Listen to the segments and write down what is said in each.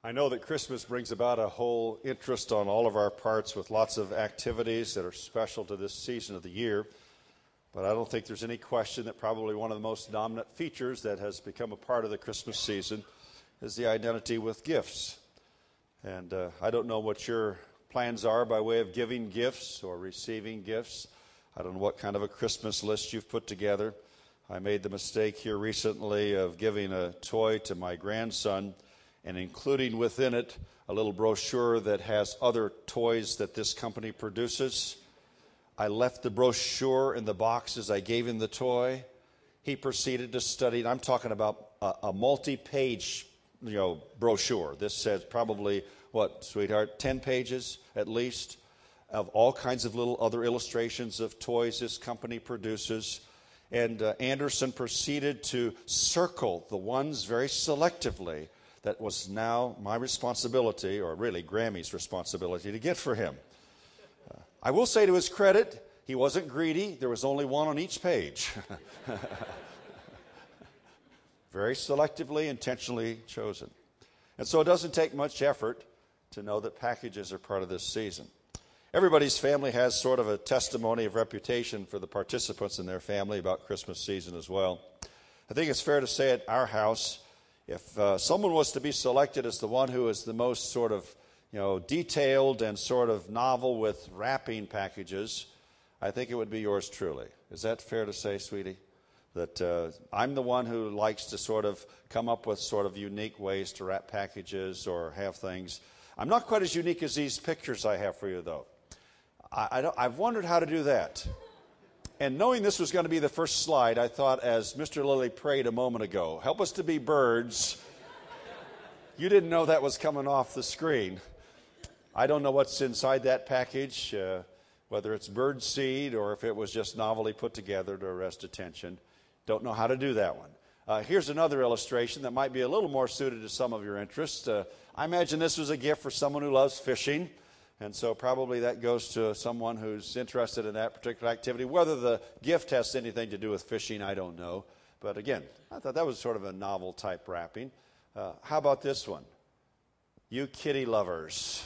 I know that Christmas brings about a whole interest on all of our parts with lots of activities that are special to this season of the year, but I don't think there's any question that probably one of the most dominant features that has become a part of the Christmas season is the identity with gifts. And I don't know what your plans are by way of giving gifts or receiving gifts. I don't know what kind of a Christmas list you've put together. I made the mistake here recently of giving a toy to my grandson and including within it a little brochure that has other toys that this company produces. I left the brochure in the box as I gave him the toy. He proceeded to study, and I'm talking about a multi-page, brochure. This says probably, what, sweetheart, 10 pages at least of all kinds of little other illustrations of toys this company produces. And Anderson proceeded to circle the ones very selectively that was now my responsibility, or really Grammy's responsibility, to get for him. I will say to his credit, he wasn't greedy. There was only one on each page. Very selectively, intentionally chosen. And so it doesn't take much effort to know that packages are part of this season. Everybody's family has sort of a testimony of reputation for the participants in their family about Christmas season as well. I think it's fair to say at our house, if someone was to be selected as the one who is the most sort of, detailed and sort of novel with wrapping packages, I think it would be yours truly. Is that fair to say, sweetie? That I'm the one who likes to sort of come up with sort of unique ways to wrap packages or have things. I'm not quite as unique as these pictures I have for you, though. I've wondered how to do that. And knowing this was going to be the first slide, I thought, as Mr. Lilly prayed a moment ago, help us to be birds. You didn't know that was coming off the screen. I don't know what's inside that package, whether it's bird seed or if it was just novelly put together to arrest attention. Don't know how to do that one. Here's another illustration that might be a little more suited to some of your interests. I imagine this was a gift for someone who loves fishing. And so probably that goes to someone who's interested in that particular activity. Whether the gift has anything to do with fishing, I don't know. But again, I thought that was sort of a novel type wrapping. How about this one? You kitty lovers.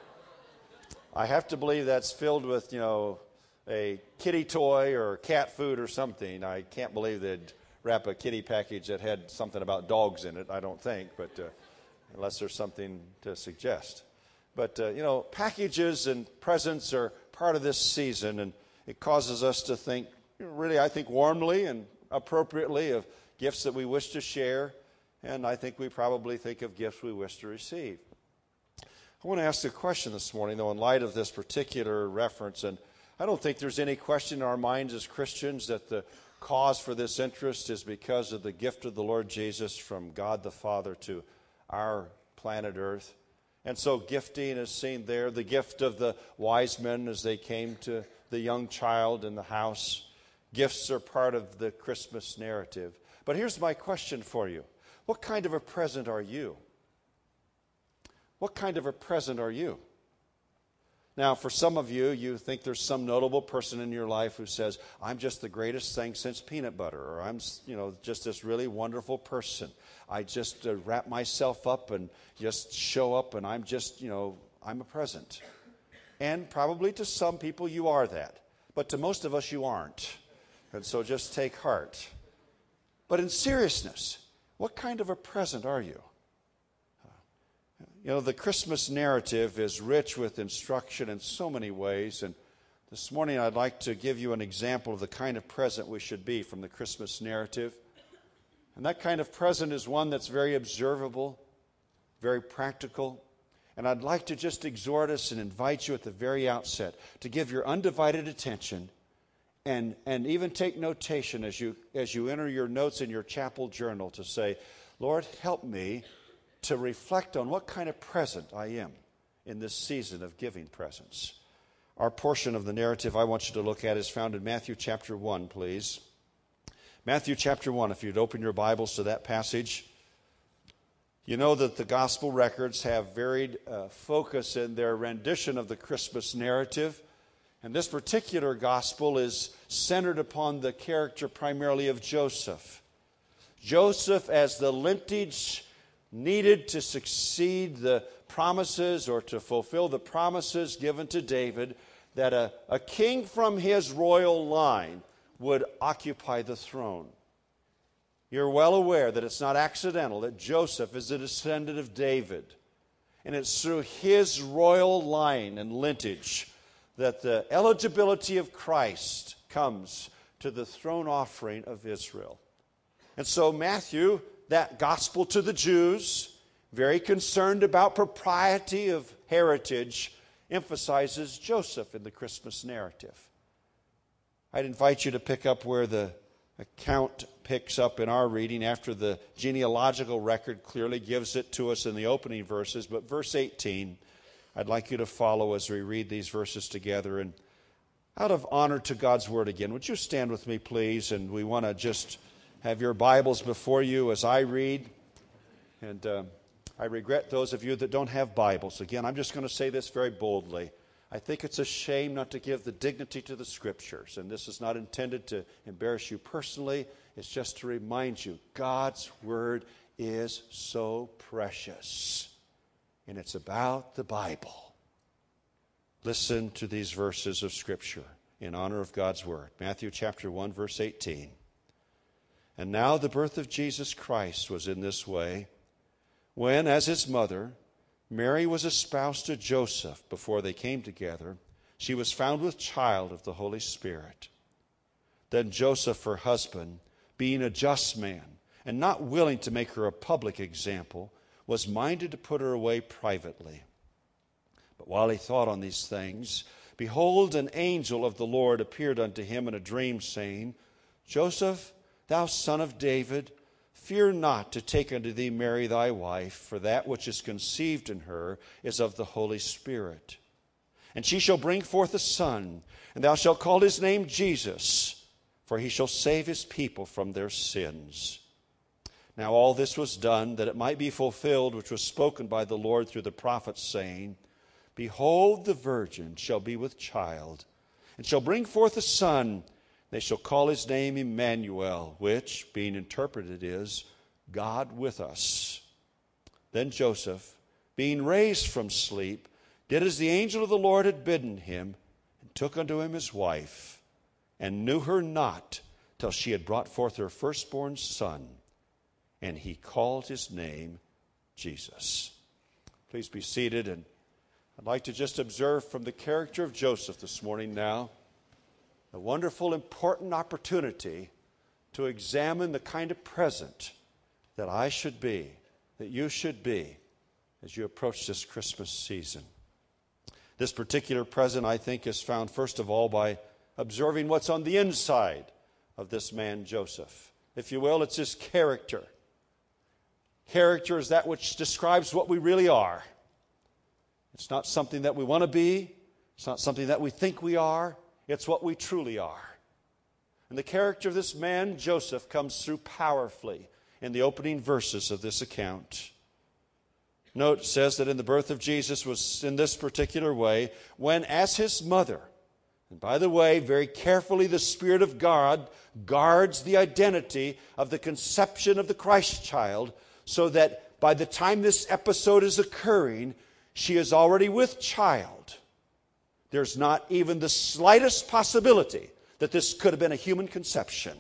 I have to believe that's filled with, a kitty toy or cat food or something. I can't believe they'd wrap a kitty package that had something about dogs in it, I don't think, but unless there's something to suggest. But, packages and presents are part of this season, and it causes us to think, really, I think, warmly and appropriately of gifts that we wish to share, and I think we probably think of gifts we wish to receive. I want to ask a question this morning, though, in light of this particular reference, and I don't think there's any question in our minds as Christians that the cause for this interest is because of the gift of the Lord Jesus from God the Father to our planet Earth. And so gifting is seen there, the gift of the wise men as they came to the young child in the house. Gifts are part of the Christmas narrative. But here's my question for you. What kind of a present are you? What kind of a present are you? Now, for some of you, you think there's some notable person in your life who says, I'm just the greatest thing since peanut butter, or I'm, just this really wonderful person. I just wrap myself up and just show up, and I'm just, I'm a present. And probably to some people you are that. But to most of us you aren't. And so just take heart. But in seriousness, what kind of a present are you? The Christmas narrative is rich with instruction in so many ways, and this morning I'd like to give you an example of the kind of present we should be from the Christmas narrative. And that kind of present is one that's very observable, very practical, and I'd like to just exhort us and invite you at the very outset to give your undivided attention and even take notation as you enter your notes in your chapel journal to say, Lord, help me to reflect on what kind of present I am in this season of giving presents. Our portion of the narrative I want you to look at is found in Matthew chapter 1, please. Matthew chapter 1, if you'd open your Bibles to that passage. You know that the gospel records have varied focus in their rendition of the Christmas narrative. And this particular gospel is centered upon the character primarily of Joseph. Joseph as the lineage needed to succeed the promises or to fulfill the promises given to David that a king from his royal line would occupy the throne. You're well aware that it's not accidental that Joseph is a descendant of David. And it's through his royal line and lineage that the eligibility of Christ comes to the throne offering of Israel. And so Matthew, that gospel to the Jews, very concerned about propriety of heritage, emphasizes Joseph in the Christmas narrative. I'd invite you to pick up where the account picks up in our reading after the genealogical record clearly gives it to us in the opening verses. But verse 18, I'd like you to follow as we read these verses together. And out of honor to God's Word again, would you stand with me, please? And we want to just have your Bibles before you as I read. And I regret those of you that don't have Bibles. Again, I'm just going to say this very boldly. I think it's a shame not to give the dignity to the Scriptures. And this is not intended to embarrass you personally. It's just to remind you, God's Word is so precious. And it's about the Bible. Listen to these verses of Scripture in honor of God's Word. Matthew chapter 1, verse 18. And now the birth of Jesus Christ was in this way, when, as his mother, Mary was espoused to Joseph before they came together, she was found with child of the Holy Spirit. Then Joseph, her husband, being a just man, and not willing to make her a public example, was minded to put her away privately. But while he thought on these things, behold, an angel of the Lord appeared unto him in a dream, saying, Joseph, thou son of David, fear not to take unto thee Mary thy wife, for that which is conceived in her is of the Holy Spirit. And she shall bring forth a son, and thou shalt call his name Jesus, for he shall save his people from their sins. Now all this was done, that it might be fulfilled, which was spoken by the Lord through the prophets, saying, Behold, the virgin shall be with child, and shall bring forth a son. They shall call his name Emmanuel, which, being interpreted, is God with us. Then Joseph, being raised from sleep, did as the angel of the Lord had bidden him, and took unto him his wife, and knew her not till she had brought forth her firstborn son, and he called his name Jesus. Please be seated, and I'd like to just observe from the character of Joseph this morning now a wonderful, important opportunity to examine the kind of present that I should be, that you should be, as you approach this Christmas season. This particular present, I think, is found, first of all, by observing what's on the inside of this man, Joseph. If you will, it's his character. Character is that which describes what we really are. It's not something that we want to be. It's not something that we think we are. It's what we truly are. And the character of this man, Joseph, comes through powerfully in the opening verses of this account. Note, it says that in the birth of Jesus was in this particular way, when as his mother, and by the way, very carefully the Spirit of God guards the identity of the conception of the Christ child, so that by the time this episode is occurring, she is already with child. There's not even the slightest possibility that this could have been a human conception.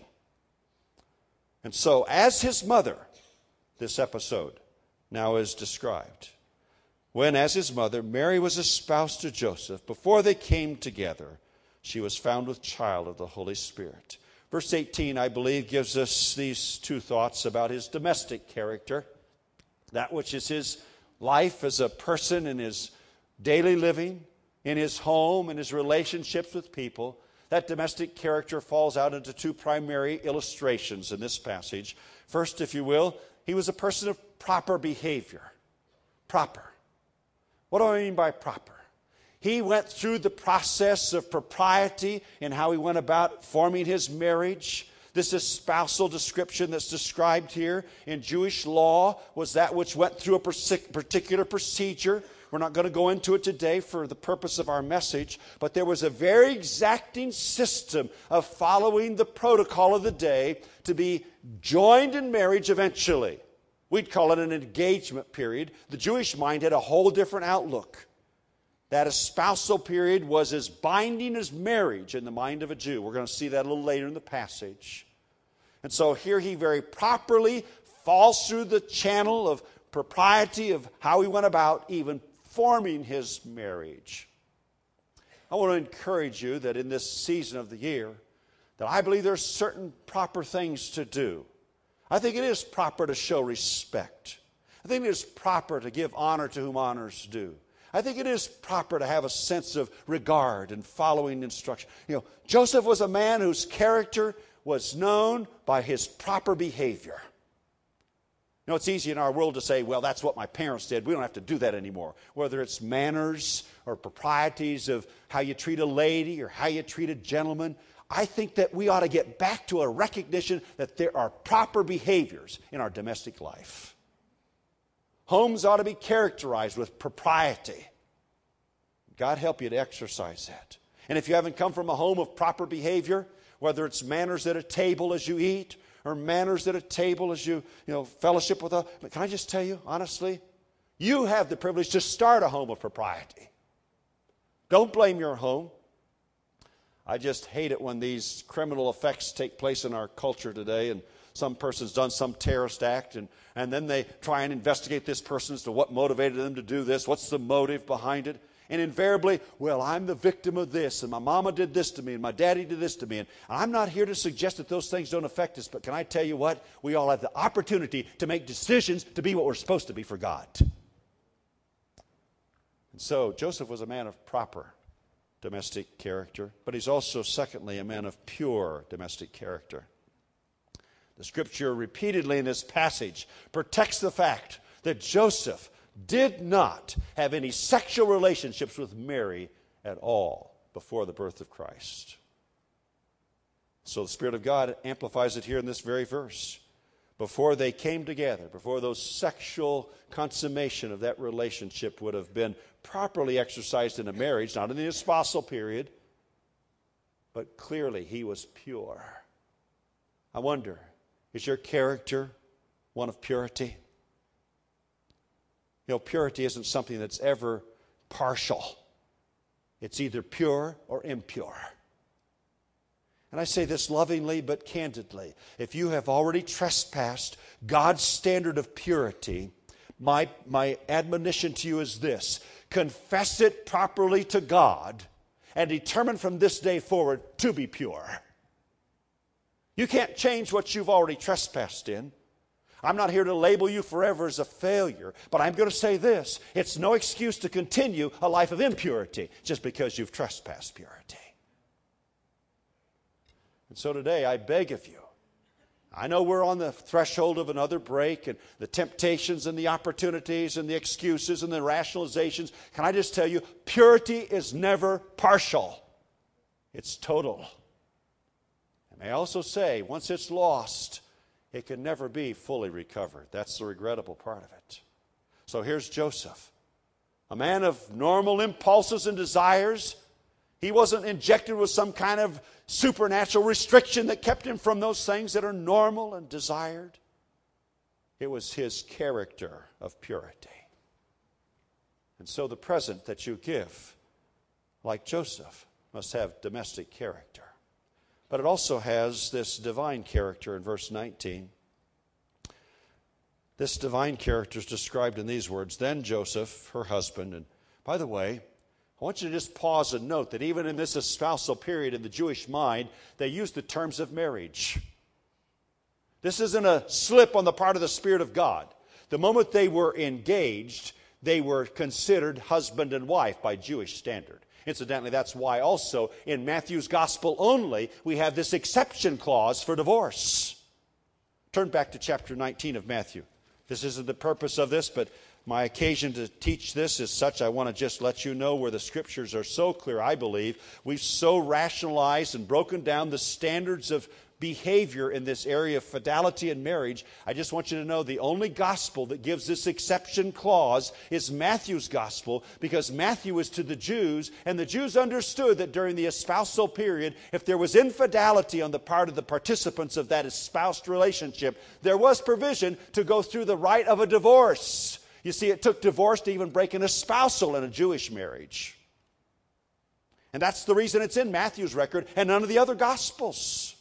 And so, as his mother, this episode now is described. When, as his mother, Mary was espoused to Joseph, before they came together, she was found with child of the Holy Spirit. Verse 18, I believe, gives us these two thoughts about his domestic character, that which is his life as a person in his daily living, in his home, in his relationships with people. That domestic character falls out into two primary illustrations in this passage. First, if you will, he was a person of proper behavior. Proper. What do I mean by proper? He went through the process of propriety in how he went about forming his marriage. This espousal description that's described here in Jewish law was that which went through a particular procedure. We're not going to go into it today for the purpose of our message, but there was a very exacting system of following the protocol of the day to be joined in marriage eventually We'd call it an engagement period. The Jewish mind had a whole different outlook. That a spousal period was as binding as marriage in the mind of a Jew. We're going to see that a little later in the passage. And so here he very properly falls through the channel of propriety of how he went about even forming his marriage. I want to encourage you that in this season of the year, that I believe there are certain proper things to do. I think it is proper to show respect. I think it is proper to give honor to whom honor is due. I think it is proper to have a sense of regard and following instruction. Joseph was a man whose character was known by his proper behavior. It's easy in our world to say, well, that's what my parents did. We don't have to do that anymore. Whether it's manners or proprieties of how you treat a lady or how you treat a gentleman, I think that we ought to get back to a recognition that there are proper behaviors in our domestic life. Homes ought to be characterized with propriety. God help you to exercise that. And if you haven't come from a home of proper behavior, whether it's manners at a table as you eat, or manners at a table as you fellowship with others. But can I just tell you, honestly, you have the privilege to start a home of propriety. Don't blame your home. I just hate it when these criminal effects take place in our culture today, and some person's done some terrorist act, and then they try and investigate this person as to what motivated them to do this, what's the motive behind it. And invariably, well, I'm the victim of this, and my mama did this to me, and my daddy did this to me. And I'm not here to suggest that those things don't affect us, but can I tell you what? We all have the opportunity to make decisions to be what we're supposed to be for God. And so Joseph was a man of proper domestic character, but he's also, secondly, a man of pure domestic character. The Scripture repeatedly in this passage protects the fact that Joseph did not have any sexual relationships with Mary at all before the birth of Christ. So the Spirit of God amplifies it here in this very verse. Before they came together, before those sexual consummation of that relationship would have been properly exercised in a marriage, not in the espousal period, but clearly he was pure. I wonder, is your character one of purity? Purity isn't something that's ever partial. It's either pure or impure. And I say this lovingly but candidly. If you have already trespassed God's standard of purity, my admonition to you is this: confess it properly to God and determine from this day forward to be pure. You can't change what you've already trespassed in. I'm not here to label you forever as a failure, but I'm going to say this: it's no excuse to continue a life of impurity just because you've trespassed purity. And so today I beg of you, I know we're on the threshold of another break, and the temptations and the opportunities and the excuses and the rationalizations. Can I just tell you, purity is never partial. It's total. And I also say, once it's lost, it can never be fully recovered. That's the regrettable part of it. So here's Joseph, a man of normal impulses and desires. He wasn't injected with some kind of supernatural restriction that kept him from those things that are normal and desired. It was his character of purity. And so the present that you give, like Joseph, must have domestic character. But it also has this divine character in verse 19. This divine character is described in these words: then Joseph, her husband. And by the way, I want you to just pause and note that even in this espousal period in the Jewish mind, they used the terms of marriage. This isn't a slip on the part of the Spirit of God. The moment they were engaged, they were considered husband and wife by Jewish standard. Incidentally, that's why also in Matthew's gospel only we have this exception clause for divorce. Turn back to chapter 19 of Matthew. This isn't the purpose of this, but my occasion to teach this is such. I want to just let you know where the Scriptures are so clear, I believe. We've so rationalized and broken down the standards of behavior in this area of fidelity in marriage, I just want you to know the only gospel that gives this exception clause is Matthew's gospel, because Matthew is to the Jews, and the Jews understood that during the espousal period, if there was infidelity on the part of the participants of that espoused relationship, there was provision to go through the rite of a divorce. You see, it took divorce to even break an espousal in a Jewish marriage. And that's the reason it's in Matthew's record and none of the other Gospels.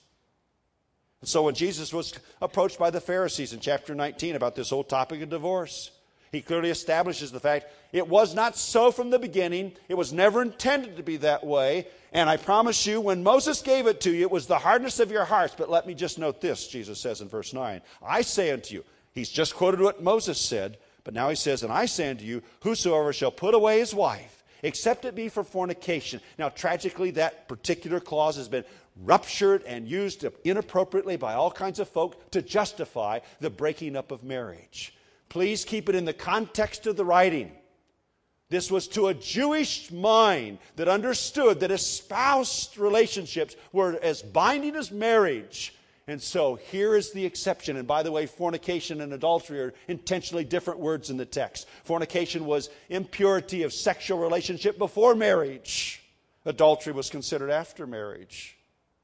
And so when Jesus was approached by the Pharisees in chapter 19 about this whole topic of divorce, he clearly establishes the fact it was not so from the beginning. It was never intended to be that way. And I promise you, when Moses gave it to you, it was the hardness of your hearts. But let me just note this, Jesus says in verse 9. I say unto you, he's just quoted what Moses said, but now he says, and I say unto you, whosoever shall put away his wife, except it be for fornication. Now, tragically, that particular clause has been ruptured and used inappropriately by all kinds of folk to justify the breaking up of marriage. Please keep it in the context of the writing. This was to a Jewish mind that understood that espoused relationships were as binding as marriage. And so here is the exception. And by the way, fornication and adultery are intentionally different words in the text. Fornication was impurity of sexual relationship before marriage. Adultery was considered after marriage.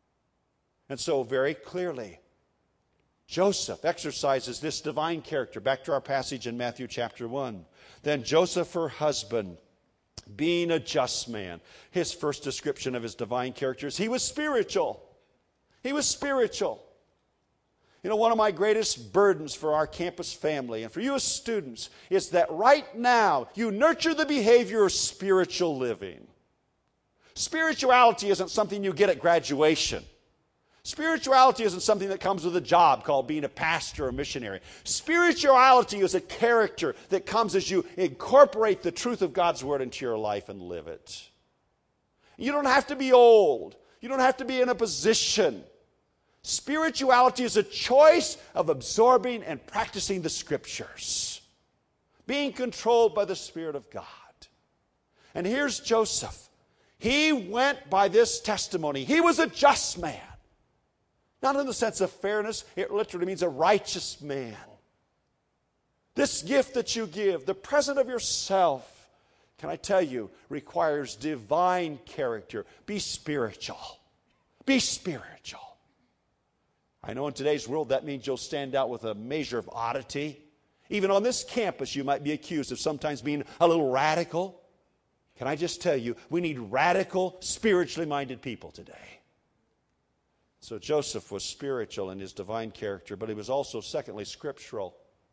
And so very clearly, Joseph exercises this divine character. Back to our passage in Matthew chapter 1. Then Joseph, her husband, being a just man. His first description of his divine character is he was spiritual. He was spiritual. You know, one of my greatest burdens for our campus family and for you as students is that right now you nurture the behavior of spiritual living. Spirituality isn't something you get at graduation. Spirituality isn't something that comes with a job called being a pastor or a missionary. Spirituality is a character that comes as you incorporate the truth of God's Word into your life and live it. You don't have to be old. You don't have to be in a position. Spirituality is a choice of absorbing and practicing the Scriptures, being controlled by the Spirit of God. And here's Joseph. He went by this testimony. He was a just man. Not in the sense of fairness, it literally means a righteous man. This gift that you give, the present of yourself, can I tell you, requires divine character. Be spiritual. Be spiritual. I know in today's world that means you'll stand out with a measure of oddity. Even on this campus, you might be accused of sometimes being a little radical. Can I just tell you, we need radical, spiritually minded people today. So Joseph was spiritual in his divine character, but he was also, secondly, scriptural.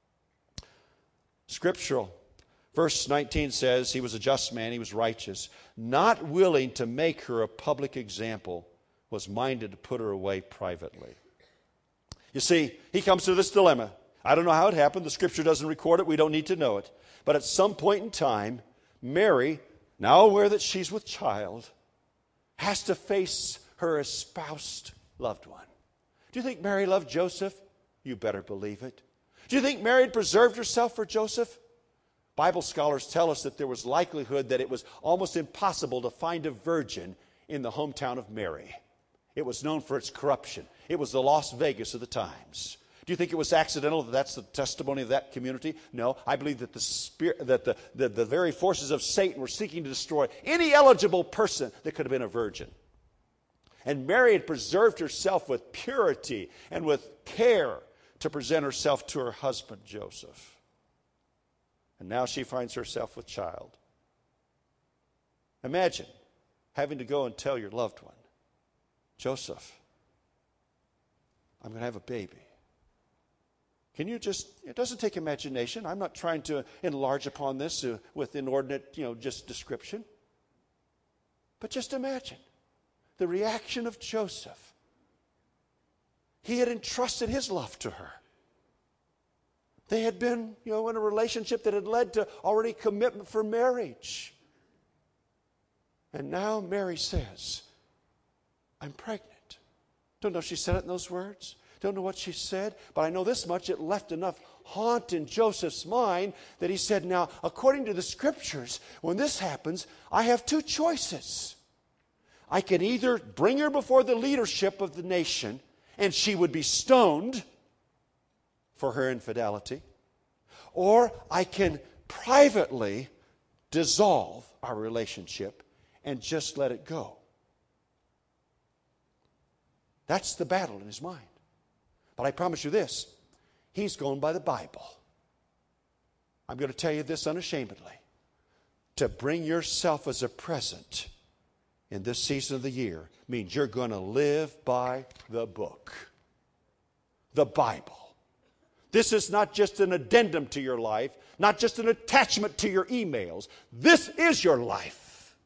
Scriptural. Verse 19 says he was a just man, he was righteous, not willing to make her a public example, was minded to put her away privately. You see, he comes to this dilemma. I don't know how it happened. The Scripture doesn't record it. We don't need to know it. But at some point in time, Mary, now aware that she's with child, has to face her espoused loved one. Do you think Mary loved Joseph? You better believe it. Do you think Mary had preserved herself for Joseph? Bible scholars tell us that there was likelihood that it was almost impossible to find a virgin in the hometown of Mary. It was known for its corruption. It was the Las Vegas of the times. Do you think it was accidental that that's the testimony of that community? No, I believe that the very forces of Satan were seeking to destroy any eligible person that could have been a virgin. And Mary had preserved herself with purity and with care to present herself to her husband, Joseph. And now she finds herself with child. Imagine having to go and tell your loved one, Joseph, I'm going to have a baby. Can you just, it doesn't take imagination. I'm not trying to enlarge upon this with inordinate, just description. But just imagine the reaction of Joseph. He had entrusted his love to her. They had been, in a relationship that had led to already commitment for marriage. And now Mary says, I'm pregnant. Don't know if she said it in those words. Don't know what she said, but I know this much, it left enough haunt in Joseph's mind that he said, now, according to the Scriptures, when this happens, I have two choices. I can either bring her before the leadership of the nation and she would be stoned for her infidelity. Or I can privately dissolve our relationship and just let it go. That's the battle in his mind. But I promise you this, he's going by the Bible. I'm going to tell you this unashamedly. To bring yourself as a present in this season of the year means you're going to live by the book, the Bible. This is not just an addendum to your life, not just an attachment to your emails. This is your life.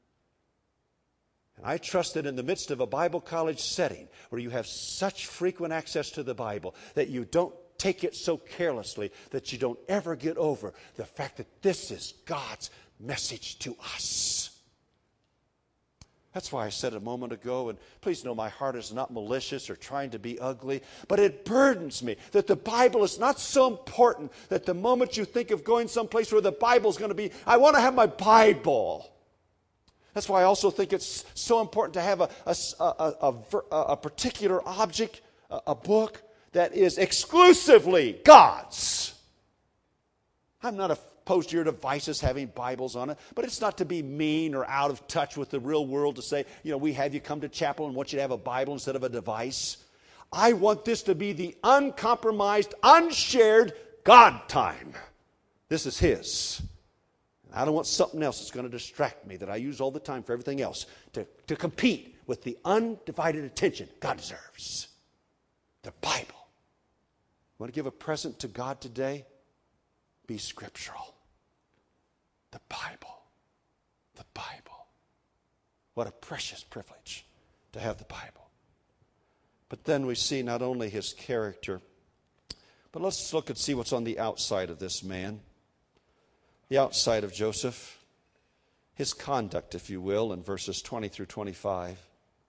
And I trust that in the midst of a Bible college setting where you have such frequent access to the Bible that you don't take it so carelessly that you don't ever get over the fact that this is God's message to us. That's why I said a moment ago, and please know my heart is not malicious or trying to be ugly, but it burdens me that the Bible is not so important that the moment you think of going someplace where the Bible is going to be, I want to have my Bible. That's why I also think it's so important to have a particular object, a book that is exclusively God's. I'm not opposed to your devices having Bibles on it, but it's not to be mean or out of touch with the real world to say, we have you come to chapel and want you to have a Bible instead of a device. I want this to be the uncompromised, unshared God time. This is His. I don't want something else that's going to distract me that I use all the time for everything else to compete with the undivided attention God deserves. The Bible. Want to give a present to God today? Be scriptural. The Bible. The Bible. What a precious privilege to have the Bible. But then we see not only his character, but let's look and see what's on the outside of this man. The outside of Joseph. His conduct, if you will, in verses 20 through 25.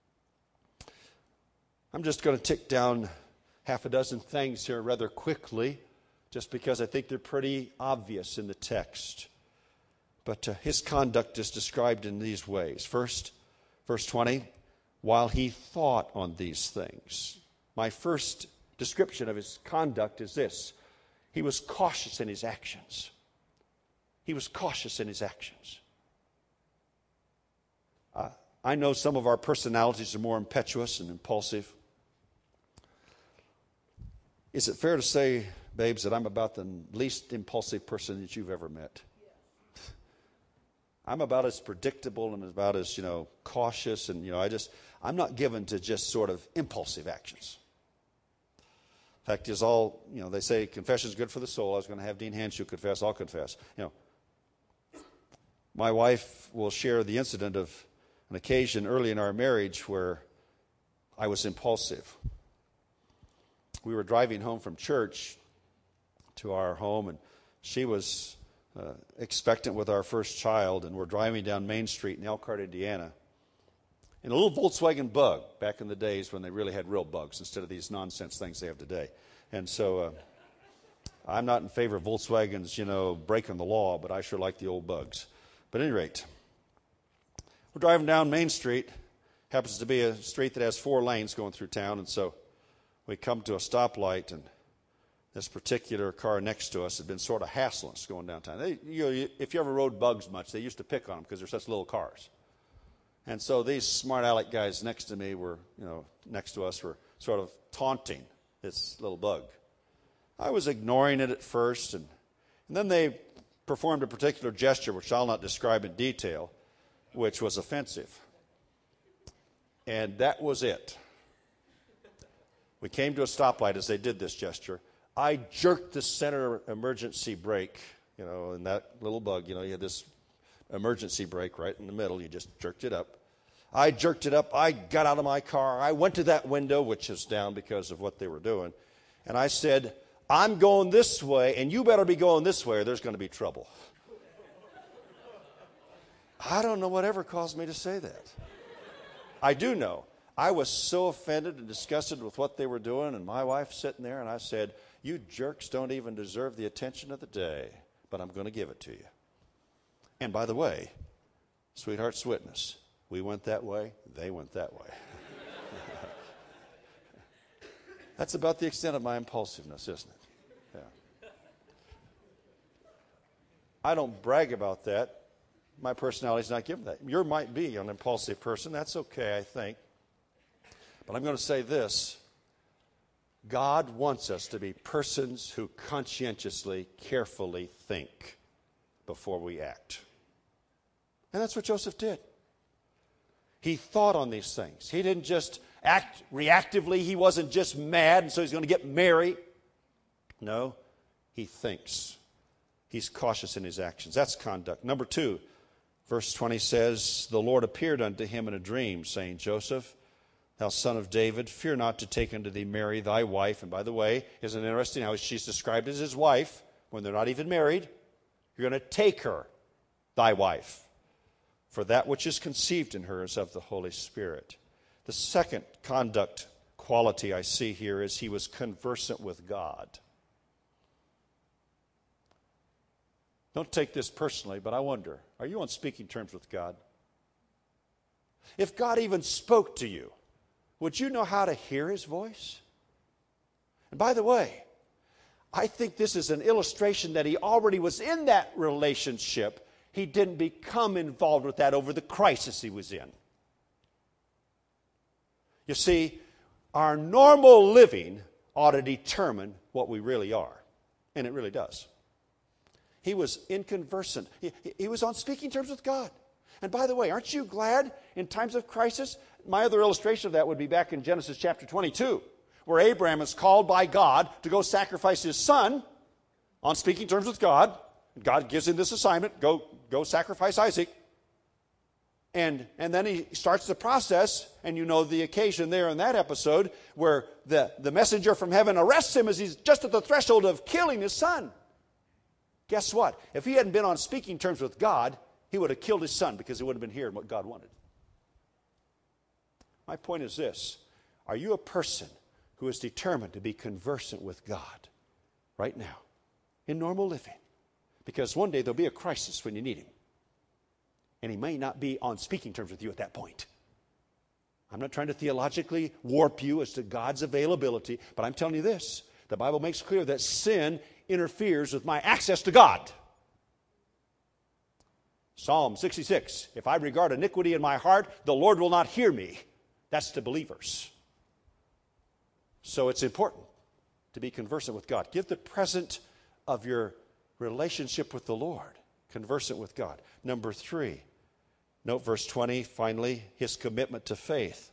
I'm just going to tick down half a dozen things here rather quickly, just because I think they're pretty obvious in the text. But his conduct is described in these ways. First, verse 20, while he thought on these things. My first description of his conduct is this. He was cautious in his actions. He was cautious in his actions. I know some of our personalities are more impetuous and impulsive. Is it fair to say, babes, that I'm about the least impulsive person that you've ever met? I'm about as predictable and about as, cautious, and, I'm not given to just sort of impulsive actions. Fact is, they say confession is good for the soul. I was going to have Dean Hanshu confess. I'll confess. My wife will share the incident of an occasion early in our marriage where I was impulsive. We were driving home from church to our home, and she was expectant with our first child, and we're driving down Main Street in Elkhart, Indiana, in a little Volkswagen Bug, back in the days when they really had real bugs instead of these nonsense things they have today. And so I'm not in favor of Volkswagens, breaking the law, but I sure like the old Bugs. But at any rate, we're driving down Main Street. Happens to be a street that has 4 lanes going through town, and so we come to a stoplight, and this particular car next to us had been sort of hassling us going downtown. If you ever rode Bugs much, they used to pick on them because they're such little cars. And so these smart aleck guys next to me next to us were sort of taunting this little Bug. I was ignoring it at first, and then they performed a particular gesture, which I'll not describe in detail, which was offensive. And that was it. We came to a stoplight as they did this gesture. I jerked the center emergency brake, in that little Bug, you had this emergency brake right in the middle. You just jerked it up. I jerked it up. I got out of my car. I went to that window, which is down because of what they were doing. And I said, I'm going this way, and you better be going this way or there's going to be trouble. I don't know whatever caused me to say that. I do know. I was so offended and disgusted with what they were doing, and my wife sitting there, and I said, you jerks don't even deserve the attention of the day, but I'm going to give it to you. And by the way, sweetheart's witness, we went that way, they went that way. That's about the extent of my impulsiveness, isn't it? Yeah. I don't brag about that. My personality's not given that. Yours might be an impulsive person. That's okay, I think. But I'm going to say this. God wants us to be persons who conscientiously, carefully think before we act. And that's what Joseph did. He thought on these things. He didn't just act reactively. He wasn't just mad, and so he's going to get Mary. No, he thinks. He's cautious in his actions. That's conduct. Number 2, verse 20 says, the Lord appeared unto him in a dream, saying, Joseph, thou son of David, fear not to take unto thee Mary thy wife. And by the way, isn't it interesting how she's described as his wife when they're not even married? You're going to take her, thy wife. For that which is conceived in her is of the Holy Spirit. The second conduct quality I see here is he was conversant with God. Don't take this personally, but I wonder, are you on speaking terms with God? If God even spoke to you, would you know how to hear his voice? And by the way, I think this is an illustration that he already was in that relationship. He didn't become involved with that over the crisis he was in. You see, our normal living ought to determine what we really are. And it really does. He was inconversant. He was on speaking terms with God. And by the way, aren't you glad in times of crisis? My other illustration of that would be back in Genesis chapter 22, where Abraham is called by God to go sacrifice his son on speaking terms with God. God gives him this assignment, go sacrifice Isaac. And then he starts the process, and you know the occasion there in that episode where the messenger from heaven arrests him as he's just at the threshold of killing his son. Guess what? If he hadn't been on speaking terms with God, he would have killed his son because he wouldn't have been hearing what God wanted. My point is this. Are you a person who is determined to be conversant with God right now in normal living? Because one day there'll be a crisis when you need him. And he may not be on speaking terms with you at that point. I'm not trying to theologically warp you as to God's availability, but I'm telling you this. The Bible makes clear that sin interferes with my access to God. Psalm 66, if I regard iniquity in my heart, the Lord will not hear me. That's to believers. So it's important to be conversant with God. Give the present of your relationship with the Lord, conversant with God. Number 3, note verse 20, finally, his commitment to faith.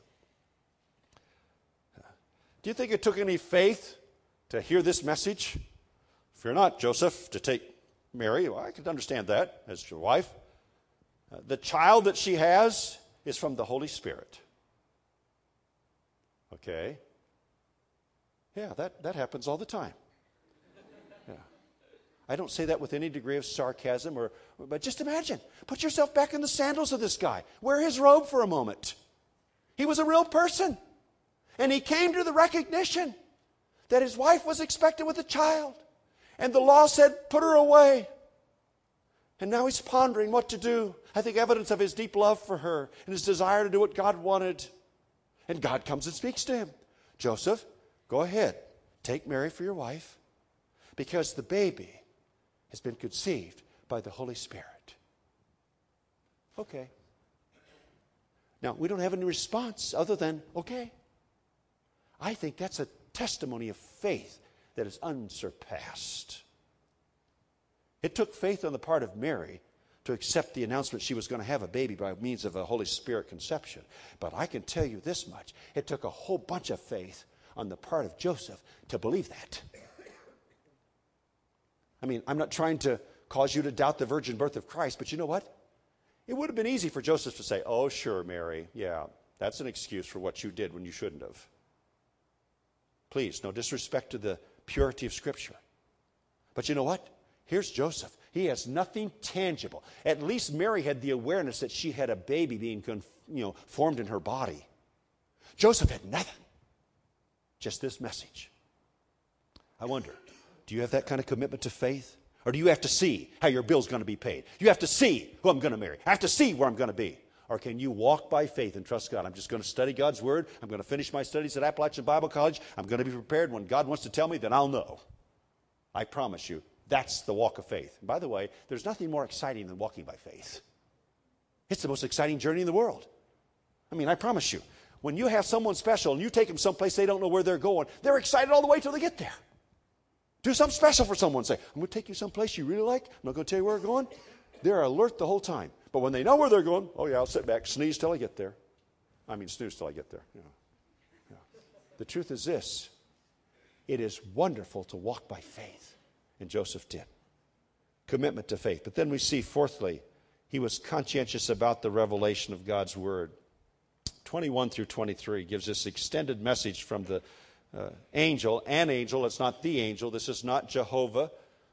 Do you think it took any faith to hear this message? Fear not, Joseph, to take Mary. Well, I can understand that as your wife. The child that she has is from the Holy Spirit. Okay? Yeah, that happens all the time. Yeah. I don't say that with any degree of sarcasm, but just imagine. Put yourself back in the sandals of this guy. Wear his robe for a moment. He was a real person. And he came to the recognition that his wife was expected with a child. And the law said, put her away. And now he's pondering what to do. I think evidence of his deep love for her and his desire to do what God wanted. And God comes and speaks to him. Joseph, go ahead. Take Mary for your wife because the baby has been conceived by the Holy Spirit. Okay. Now, we don't have any response other than, okay. I think that's a testimony of faith that is unsurpassed. It took faith on the part of Mary to accept the announcement she was going to have a baby by means of a Holy Spirit conception. But I can tell you this much. It took a whole bunch of faith on the part of Joseph to believe that. I mean, I'm not trying to cause you to doubt the virgin birth of Christ, but you know what? It would have been easy for Joseph to say, oh, sure, Mary, yeah, that's an excuse for what you did when you shouldn't have. Please, no disrespect to the purity of Scripture. But you know what? Here's Joseph. He has nothing tangible. At least Mary had the awareness that she had a baby being formed in her body. Joseph had nothing. Just this message. I wonder, do you have that kind of commitment to faith? Or do you have to see how your bill's going to be paid? You have to see who I'm going to marry. I have to see where I'm going to be. Or can you walk by faith and trust God? I'm just going to study God's Word. I'm going to finish my studies at Appalachian Bible College. I'm going to be prepared. When God wants to tell me, then I'll know. I promise you, that's the walk of faith. And by the way, there's nothing more exciting than walking by faith. It's the most exciting journey in the world. I mean, I promise you, when you have someone special and you take them someplace they don't know where they're going, they're excited all the way till they get there. Do something special for someone. Say, I'm going to take you someplace you really like. I'm not going to tell you where we're going. They're alert the whole time. But when they know where they're going, oh yeah, I'll sit back, sneeze till I get there. Snooze till I get there. Yeah. The truth is this. It is wonderful to walk by faith. And Joseph did. Commitment to faith. But then we see, fourthly, he was conscientious about the revelation of God's Word. 21 through 23 gives this extended message from the angel. An angel, it's not the angel. This is not Jehovah.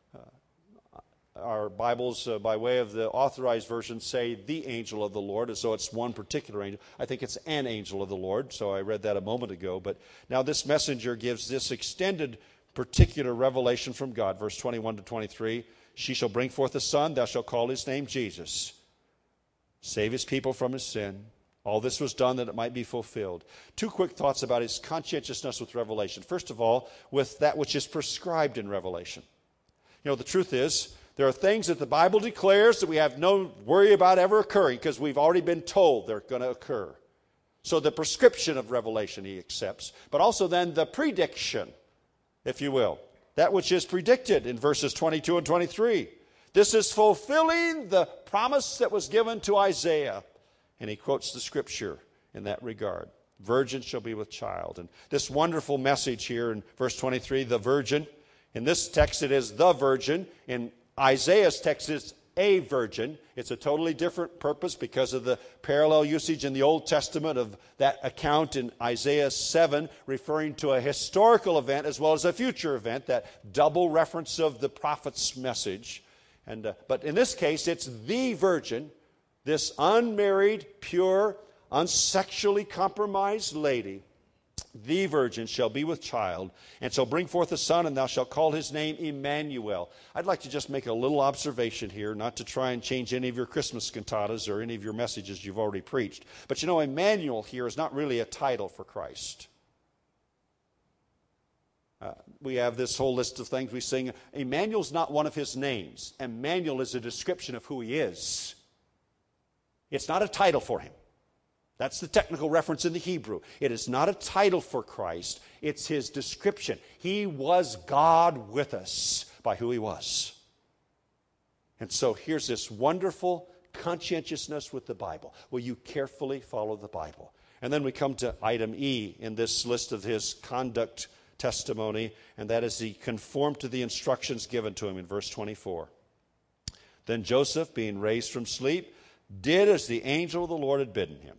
Our Bibles, by way of the authorized version, say the angel of the Lord, as though it's one particular angel. I think it's an angel of the Lord, so I read that a moment ago. But now this messenger gives this extended particular revelation from God. Verse 21 to 23, she shall bring forth a son, thou shalt call his name Jesus. Save his people from his sin. All this was done that it might be fulfilled. Two quick thoughts about his conscientiousness with revelation. First of all, with that which is prescribed in revelation. You know, the truth is, there are things that the Bible declares that we have no worry about ever occurring because we've already been told they're going to occur. So the prescription of revelation he accepts, but also then the prediction, if you will, that which is predicted in verses 22 and 23. This is fulfilling the promise that was given to Isaiah. And he quotes the scripture in that regard. Virgin shall be with child. And this wonderful message here in verse 23, the virgin. In this text it is the virgin. In Isaiah's text it's a virgin. It's a totally different purpose because of the parallel usage in the Old Testament of that account in Isaiah 7, referring to a historical event as well as a future event, that double reference of the prophet's message. But in this case, it's the virgin, this unmarried, pure, unsexually compromised lady. The virgin shall be with child, and shall bring forth a son, and thou shalt call his name Emmanuel. I'd like to just make a little observation here, not to try and change any of your Christmas cantatas or any of your messages you've already preached. But you know, Emmanuel here is not really a title for Christ. We have this whole list of things we sing. Emmanuel's not one of his names. Emmanuel is a description of who he is. It's not a title for him. That's the technical reference in the Hebrew. It is not a title for Christ. It's his description. He was God with us by who he was. And so here's this wonderful conscientiousness with the Bible. Will you carefully follow the Bible? And then we come to item E in this list of his conduct testimony, and that is he conformed to the instructions given to him in verse 24. Then Joseph, being raised from sleep, did as the angel of the Lord had bidden him.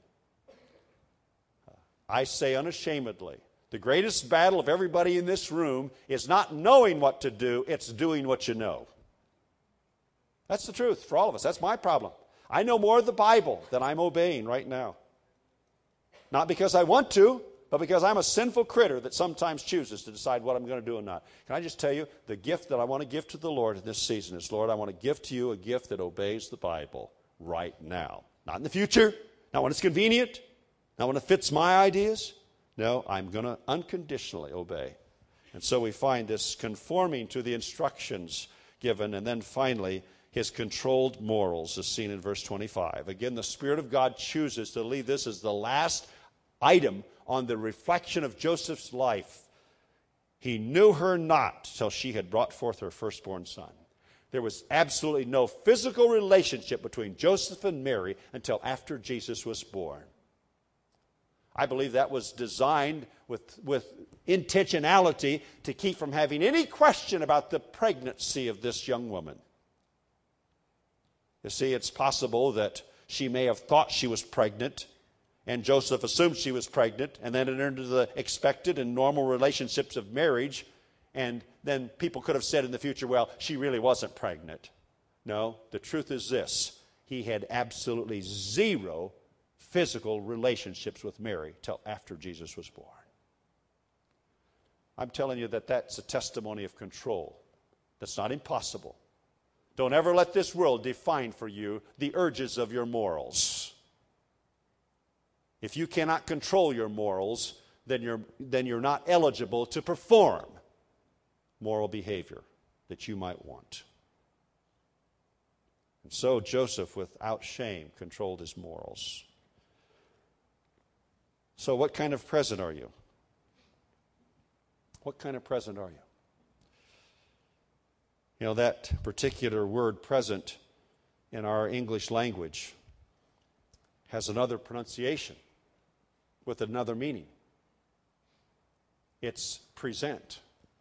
I say unashamedly, the greatest battle of everybody in this room is not knowing what to do, it's doing what you know. That's the truth for all of us. That's my problem. I know more of the Bible than I'm obeying right now. Not because I want to, but because I'm a sinful critter that sometimes chooses to decide what I'm going to do and not. Can I just tell you, the gift that I want to give to the Lord in this season is, Lord, I want to give to you a gift that obeys the Bible right now. Not in the future, not when it's convenient, not when it fits my ideas. No, I'm going to unconditionally obey. And so we find this conforming to the instructions given, and then finally, his controlled morals is seen in verse 25. Again, the Spirit of God chooses to leave this as the last item on the reflection of Joseph's life. He knew her not till she had brought forth her firstborn son. There was absolutely no physical relationship between Joseph and Mary until after Jesus was born. I believe that was designed with intentionality to keep from having any question about the pregnancy of this young woman. You see, it's possible that she may have thought she was pregnant, and Joseph assumed she was pregnant, and then entered into the expected and normal relationships of marriage, and then people could have said in the future, well, she really wasn't pregnant. No, the truth is this. He had absolutely zero physical relationships with Mary till after Jesus was born. I'm telling you that that's a testimony of control. That's not impossible. Don't ever let this world define for you the urges of your morals. If you cannot control your morals, then you're not eligible to perform moral behavior that you might want. And so Joseph, without shame, controlled his morals. So what kind of present are you? What kind of present are you? You know, that particular word present in our English language has another pronunciation with another meaning. It's present.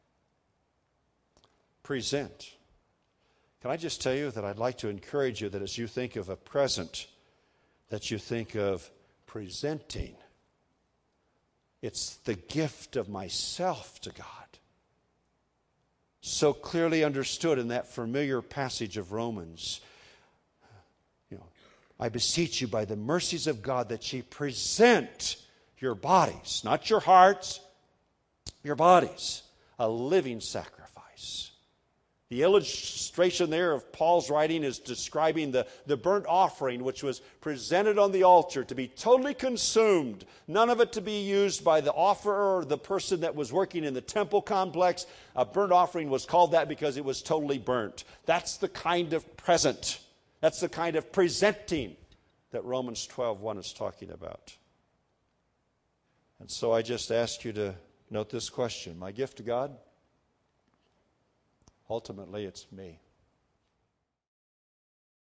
Present. Can I just tell you that I'd like to encourage you that as you think of a present, that you think of presenting. It's the gift of myself to God. So clearly understood in that familiar passage of Romans. I beseech you by the mercies of God that ye present your bodies, not your hearts, your bodies, a living sacrifice. The illustration there of Paul's writing is describing the burnt offering which was presented on the altar to be totally consumed, none of it to be used by the offerer or the person that was working in the temple complex. A burnt offering was called that because it was totally burnt. That's the kind of present. That's the kind of presenting that Romans 12:1 is talking about. And so I just ask you to note this question. My gift to God? Ultimately, it's me.